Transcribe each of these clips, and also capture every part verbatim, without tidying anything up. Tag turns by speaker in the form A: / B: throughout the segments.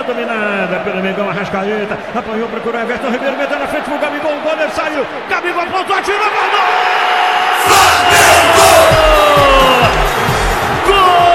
A: dominada pelo Mengão. Arrascaeta, apanhou, procurou Everton Ribeiro, meteu na frente pro Gabigol, o goleiro saiu, Gabigol apontou, atirou, gol! Gol!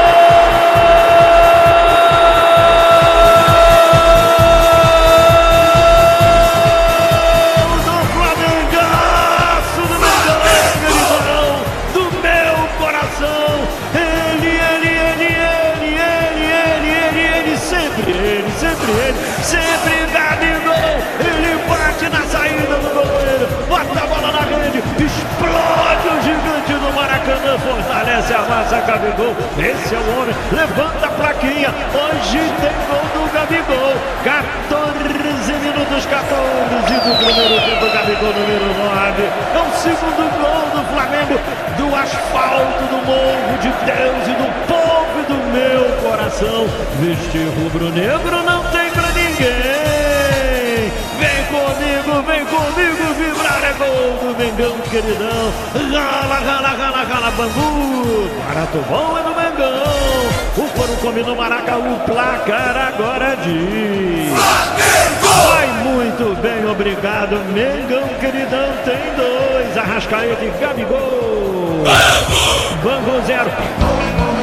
A: Sempre Gabigol, ele bate na saída do goleiro, bota a bola na rede, explode o gigante do Maracanã, fortalece a massa Gabigol, esse é o homem, levanta a plaquinha, hoje tem gol do Gabigol, quatorze minutos, quatorze do primeiro tempo, Gabigol número nove, é o segundo gol do Flamengo, do asfalto, do morro de Deus e do povo e do meu coração, vestir rubro-negro não tem pra ninguém. Vem comigo, vem comigo, vibrar é gol do Mengão, queridão. Rala, rala, rala, rala, Bangu. Barato bom é do Mengão. O Foro come no Maraca, o placar agora diz: vai muito bem, obrigado. Mengão, queridão, tem dois. Arrascaeta e Gabigol. Bangu zero.